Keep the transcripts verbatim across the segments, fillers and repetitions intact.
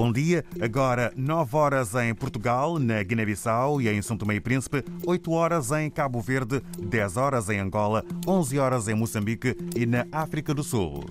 Bom dia. Agora nove horas em Portugal, na Guiné-Bissau e em São Tomé e Príncipe, oito horas em Cabo Verde, dez horas em Angola, onze horas em Moçambique e na África do Sul.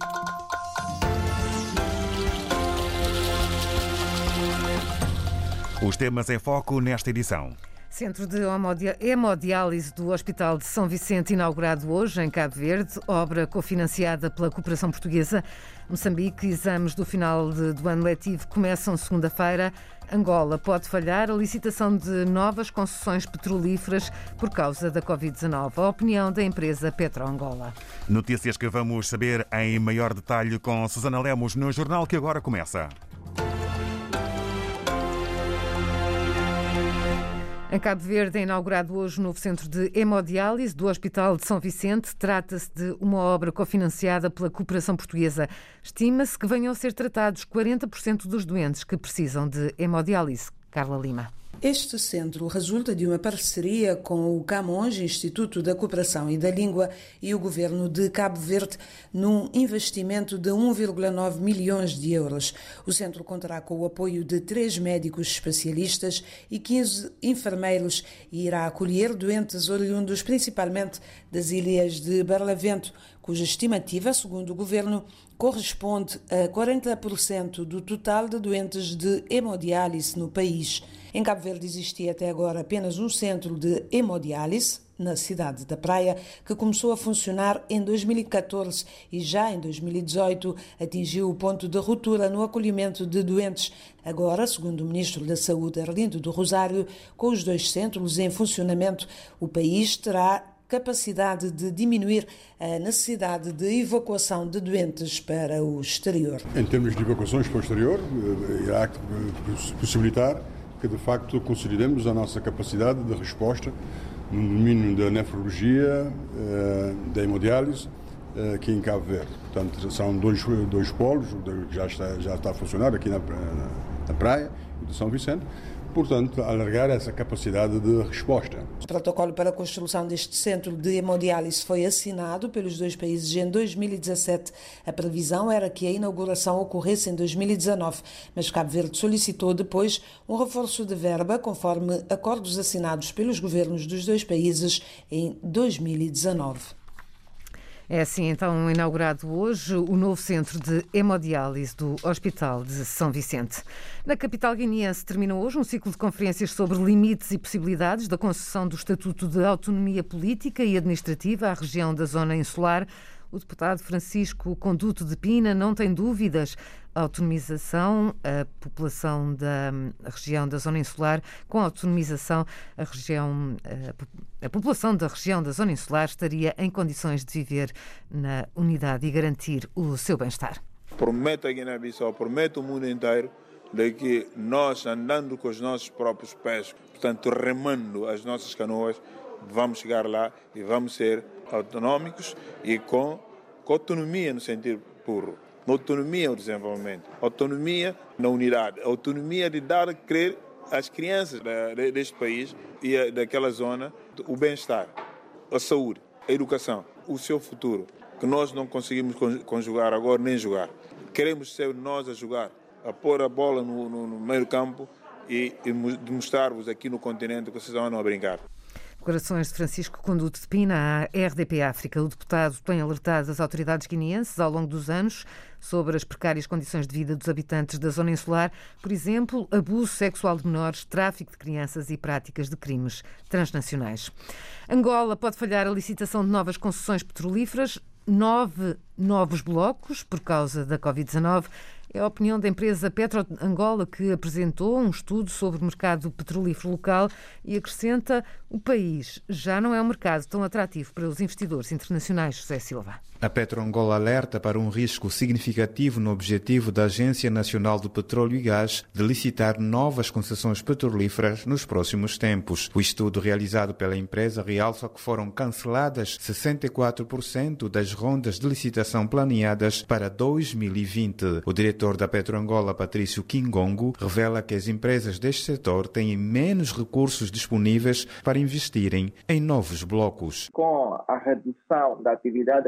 Os temas em foco nesta edição. Centro de hemodiálise do Hospital de São Vicente, inaugurado hoje em Cabo Verde, obra cofinanciada pela Cooperação Portuguesa. Moçambique, exames do final de, do ano letivo começam segunda-feira. Angola pode falhar a licitação de novas concessões petrolíferas por causa da covid dezanove. A opinião da empresa PetroAngola. Notícias que vamos saber em maior detalhe com Susana Lemos no jornal que agora começa. Em Cabo Verde é inaugurado hoje o novo centro de hemodiálise do Hospital de São Vicente. Trata-se de uma obra cofinanciada pela Cooperação Portuguesa. Estima-se que venham a ser tratados quarenta por cento dos doentes que precisam de hemodiálise. Carla Lima. Este centro resulta de uma parceria com o Camões, Instituto da Cooperação e da Língua, e o Governo de Cabo Verde, num investimento de um vírgula nove milhões de euros. O centro contará com o apoio de três médicos especialistas e quinze enfermeiros e irá acolher doentes oriundos principalmente das ilhas de Barlavento, cuja estimativa, segundo o Governo, corresponde a quarenta por cento do total de doentes de hemodiálise no país. Em Cabo Verde existia até agora apenas um centro de hemodiálise, na cidade da Praia, que começou a funcionar em dois mil e catorze e já em dois mil e dezoito atingiu o ponto de ruptura no acolhimento de doentes. Agora, segundo o Ministro da Saúde, Arlindo do Rosário, com os dois centros em funcionamento, o país terá capacidade de diminuir a necessidade de evacuação de doentes para o exterior. Em termos de evacuações para o exterior, irá possibilitar que, de facto, consolidemos a nossa capacidade de resposta no domínio da nefrologia, da hemodiálise, aqui em Cabo Verde. Portanto, são dois, dois polos que já está, já está a funcionar aqui na, na praia de São Vicente. Portanto, alargar essa capacidade de resposta. O protocolo para a construção deste centro de hemodiálise foi assinado pelos dois países em dois mil e dezassete. A previsão era que a inauguração ocorresse em dois mil e dezanove, mas Cabo Verde solicitou depois um reforço de verba conforme acordos assinados pelos governos dos dois países em dois mil e dezanove. É assim, então, inaugurado hoje o novo centro de hemodiálise do Hospital de São Vicente. Na capital guineense terminou hoje um ciclo de conferências sobre limites e possibilidades da concessão do Estatuto de Autonomia Política e Administrativa à região da Zona Insular. O deputado Francisco Conduto de Pina não tem dúvidas. A autonomização, a população da região da Zona Insular, com a autonomização, a, região, a, a população da região da Zona Insular estaria em condições de viver na unidade e garantir o seu bem-estar. Prometo a Guiné-Bissau, prometo ao mundo inteiro, de que nós, andando com os nossos próprios pés, portanto, remando as nossas canoas, vamos chegar lá e vamos ser autonómicos e com, com autonomia no sentido puro. Autonomia no desenvolvimento, autonomia na unidade, autonomia de dar a crer às crianças deste país e daquela zona o bem-estar, a saúde, a educação, o seu futuro, que nós não conseguimos conjugar agora nem jogar. Queremos ser nós a jogar, a pôr a bola no, no, no meio campo e, e mostrar-vos aqui no continente que vocês andam a brincar. Declarações de Francisco Conduto de Pina à R D P África. O deputado tem alertado as autoridades guineenses ao longo dos anos sobre as precárias condições de vida dos habitantes da zona insular, por exemplo, abuso sexual de menores, tráfico de crianças e práticas de crimes transnacionais. Angola pode falhar a licitação de novas concessões petrolíferas, nove novos blocos por causa da covid dezanove. É a opinião da empresa PetroAngola, que apresentou um estudo sobre o mercado petrolífero local e acrescenta: o país já não é um mercado tão atrativo para os investidores internacionais. José Silva. A PetroAngola alerta para um risco significativo no objetivo da Agência Nacional do Petróleo e Gás de licitar novas concessões petrolíferas nos próximos tempos. O estudo realizado pela empresa realça que foram canceladas sessenta e quatro por cento das rondas de licitação planeadas para dois mil e vinte. O diretor da PetroAngola, Patrício Kingongo, revela que as empresas deste setor têm menos recursos disponíveis para investirem em novos blocos. Com a redução da atividade econômica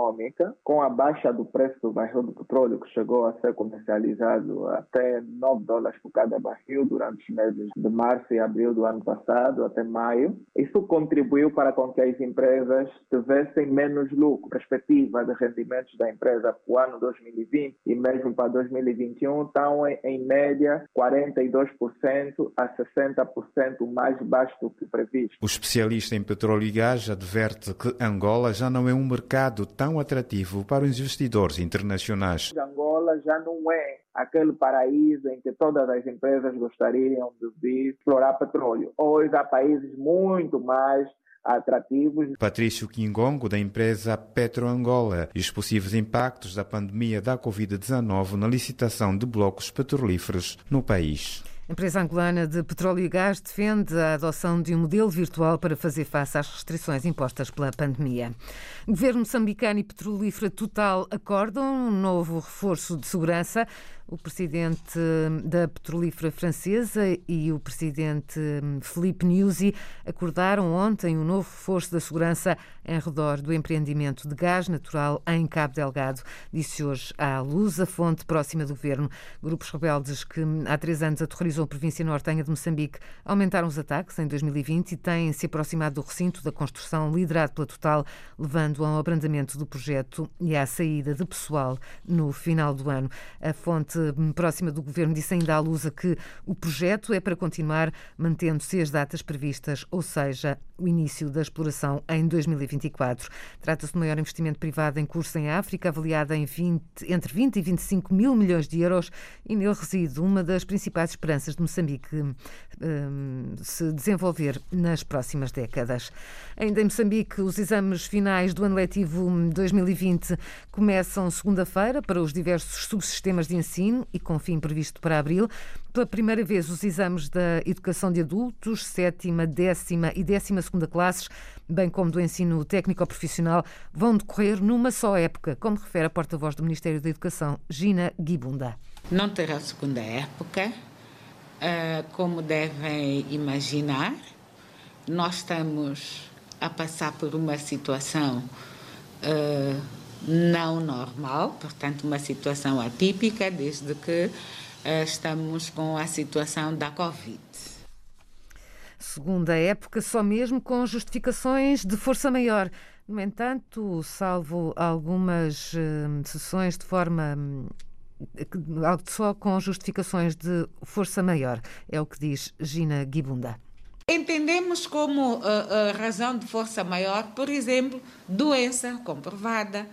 econômica, com a baixa do preço do barril do petróleo, que chegou a ser comercializado até nove dólares por cada barril durante os meses de março e abril do ano passado, até maio. Isso contribuiu para com que as empresas tivessem menos lucro. A perspectiva de rendimentos da empresa para o ano dois mil e vinte e mesmo para dois mil e vinte e um estão em, em média quarenta e dois por cento a sessenta por cento mais baixo do que previsto. O especialista em petróleo e gás adverte que Angola já não é um mercado tão atrativo para os investidores internacionais. Angola já não é aquele paraíso em que todas as empresas gostariam de vir explorar petróleo. Hoje há países muito mais atrativos. Patrício Quingongo, da empresa PetroAngola, e os possíveis impactos da pandemia da covid dezenove na licitação de blocos petrolíferos no país. A empresa angolana de petróleo e gás defende a adoção de um modelo virtual para fazer face às restrições impostas pela pandemia. O governo moçambicano e Petrolífera Total acordam um novo reforço de segurança. O presidente da petrolífera francesa e o presidente Philippe Nyusi acordaram ontem um novo reforço da segurança em redor do empreendimento de gás natural em Cabo Delgado. Disse hoje à Luz, a fonte próxima do governo. Grupos rebeldes que há três anos aterrorizam a província nortenha de Moçambique aumentaram os ataques em dois mil e vinte e têm se aproximado do recinto da construção liderado pela Total, levando ao abrandamento do projeto e à saída de pessoal no final do ano. A fonte próxima do governo disse ainda à Lusa que o projeto é para continuar mantendo-se as datas previstas, ou seja, o início da exploração em dois mil e vinte e quatro. Trata-se do maior investimento privado em curso em África, avaliado em vinte, entre vinte e vinte e cinco mil milhões de euros, e nele reside uma das principais esperanças de Moçambique um, se desenvolver nas próximas décadas. Ainda em Moçambique, os exames finais do ano letivo dois mil e vinte começam segunda-feira para os diversos subsistemas de ensino e com fim previsto para abril. Pela primeira vez, os exames da educação de adultos, sétima, décima e décima segunda classes, bem como do ensino técnico-profissional, vão decorrer numa só época, como refere a porta-voz do Ministério da Educação, Gina Guibunda. Não terá segunda época, como devem imaginar. Nós estamos a passar por uma situação não normal, portanto, uma situação atípica, desde que estamos com a situação da Covid. Segunda época, só mesmo com justificações de força maior. No entanto, salvo algumas uh, sessões de forma... Uh, só com justificações de força maior, é o que diz Gina Guibunda. Entendemos como uh, uh, razão de força maior, por exemplo, doença comprovada,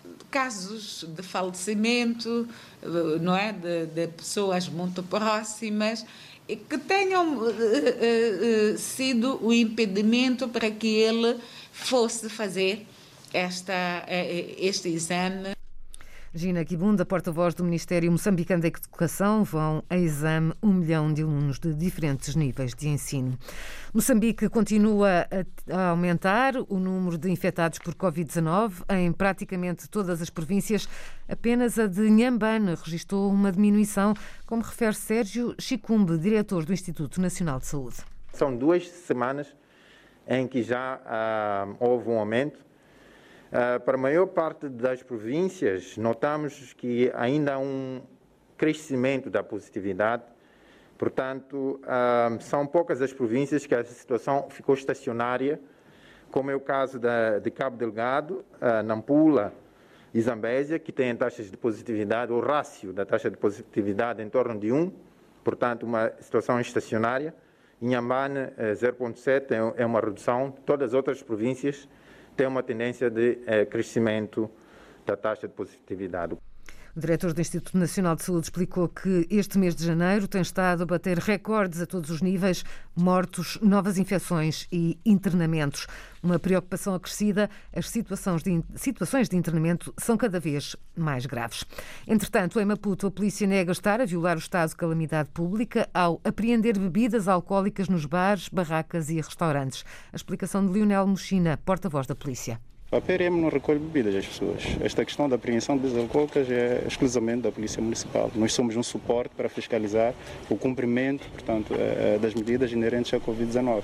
casos de falecimento, uh, não é, de, de pessoas muito próximas, que tenham uh, uh, uh, sido o impedimento para que ele fosse fazer esta, uh, este exame. Gina Guibunda, porta-voz do Ministério Moçambicano da Educação, vão a exame um milhão de alunos de diferentes níveis de ensino. Moçambique continua a aumentar o número de infectados por covid dezenove em praticamente todas as províncias. Apenas a de Inhambane registrou uma diminuição, como refere Sérgio Chicumbe, diretor do Instituto Nacional de Saúde. São duas semanas em que já ah, houve um aumento. Uh, para a maior parte das províncias, notamos que ainda há um crescimento da positividade. Portanto, uh, são poucas as províncias que a situação ficou estacionária, como é o caso da, de Cabo Delgado, uh, Nampula e Zambésia, que têm taxas de positividade, o rácio da taxa de positividade em torno de um, portanto, uma situação estacionária. Inhambane, uh, zero vírgula sete, é, é uma redução. Todas as outras províncias tem uma tendência de eh, crescimento da taxa de positividade. O diretor do Instituto Nacional de Saúde explicou que este mês de janeiro tem estado a bater recordes a todos os níveis, mortos, novas infecções e internamentos. Uma preocupação acrescida, as situações de, situações de internamento são cada vez mais graves. Entretanto, em Maputo, a polícia nega estar a violar o estado de calamidade pública ao apreender bebidas alcoólicas nos bares, barracas e restaurantes. A explicação de Lionel Mochina, porta-voz da polícia. A P R M não recolhe bebidas das pessoas. Esta questão da apreensão de bebidas alcoólicas é exclusivamente da Polícia Municipal. Nós somos um suporte para fiscalizar o cumprimento, portanto, das medidas inerentes à covid dezenove.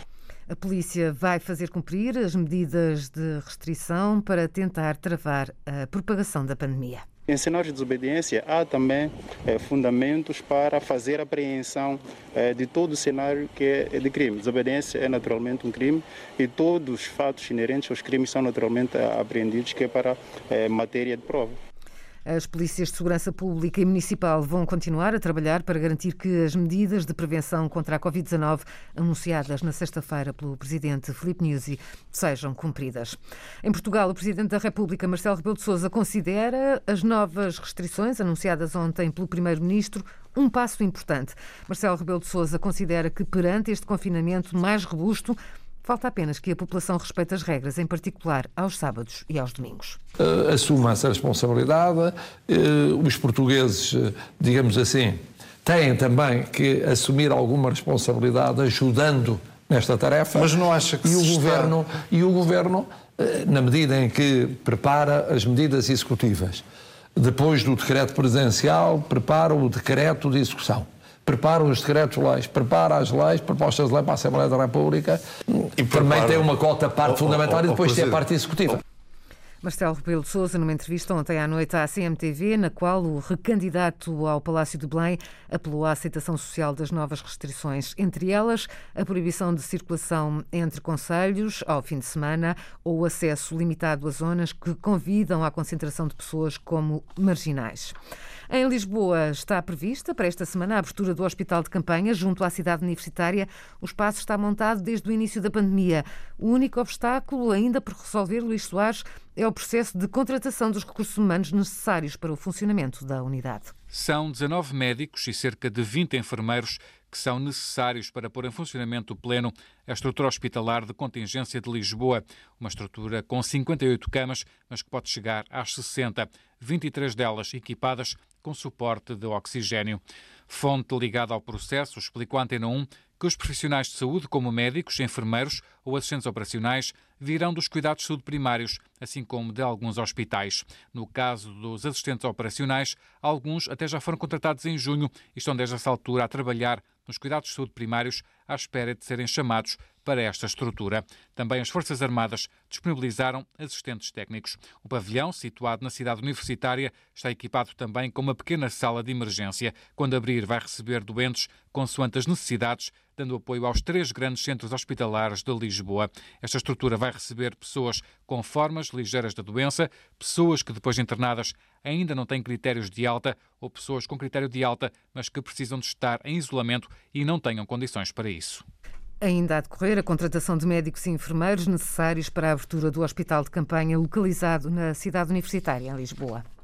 A polícia vai fazer cumprir as medidas de restrição para tentar travar a propagação da pandemia. Em cenários de desobediência, há também eh, fundamentos para fazer apreensão eh, de todo o cenário que é de crime. Desobediência é naturalmente um crime e todos os fatos inerentes aos crimes são naturalmente apreendidos, que é para eh, matéria de prova. As polícias de segurança pública e municipal vão continuar a trabalhar para garantir que as medidas de prevenção contra a covid dezanove anunciadas na sexta-feira pelo presidente Filipe Nyusi sejam cumpridas. Em Portugal, o presidente da República, Marcelo Rebelo de Sousa, considera as novas restrições anunciadas ontem pelo primeiro-ministro um passo importante. Marcelo Rebelo de Sousa considera que, perante este confinamento mais robusto, falta apenas que a população respeite as regras, em particular aos sábados e aos domingos. Uh, assuma essa responsabilidade. Uh, os portugueses, uh, digamos assim, têm também que assumir alguma responsabilidade ajudando nesta tarefa. Mas não acha que e o se governo está... E o governo, uh, na medida em que prepara as medidas executivas, depois do decreto presidencial, prepara o decreto de execução. Prepara os decretos-leis, prepara as leis, propostas de lei para a Assembleia da República, e também tem uma cota parte oh, fundamental oh, oh, e depois oh, tem a parte executiva. Marcelo Rebelo de Sousa, numa entrevista ontem à noite à C M T V, na qual o recandidato ao Palácio de Belém apelou à aceitação social das novas restrições, entre elas a proibição de circulação entre concelhos ao fim de semana ou o acesso limitado a zonas que convidam à concentração de pessoas como marginais. Em Lisboa está prevista para esta semana a abertura do Hospital de Campanha junto à cidade universitária. O espaço está montado desde o início da pandemia. O único obstáculo ainda por resolver, Luís Soares, é o processo de contratação dos recursos humanos necessários para o funcionamento da unidade. São dezanove médicos e cerca de vinte enfermeiros que são necessários para pôr em funcionamento pleno a estrutura hospitalar de contingência de Lisboa, uma estrutura com cinquenta e oito camas, mas que pode chegar às sessenta, vinte e três delas equipadas com suporte de oxigênio. Fonte ligada ao processo explicou à Antena um que os profissionais de saúde, como médicos, enfermeiros ou assistentes operacionais, virão dos cuidados de saúde primários, assim como de alguns hospitais. No caso dos assistentes operacionais, alguns até já foram contratados em junho e estão desde essa altura a trabalhar nos cuidados de saúde primários à espera de serem chamados para esta estrutura. Também as Forças Armadas disponibilizaram assistentes técnicos. O pavilhão, situado na cidade universitária, está equipado também com uma pequena sala de emergência. Quando abrir, vai receber doentes consoante as necessidades, dando apoio aos três grandes centros hospitalares de Lisboa. Esta estrutura vai receber pessoas com formas ligeiras da doença, pessoas que depois internadas ainda não têm critérios de alta ou pessoas com critério de alta, mas que precisam de estar em isolamento e não tenham condições para isso. Ainda a decorrer a contratação de médicos e enfermeiros necessários para a abertura do Hospital de Campanha localizado na cidade universitária, em Lisboa.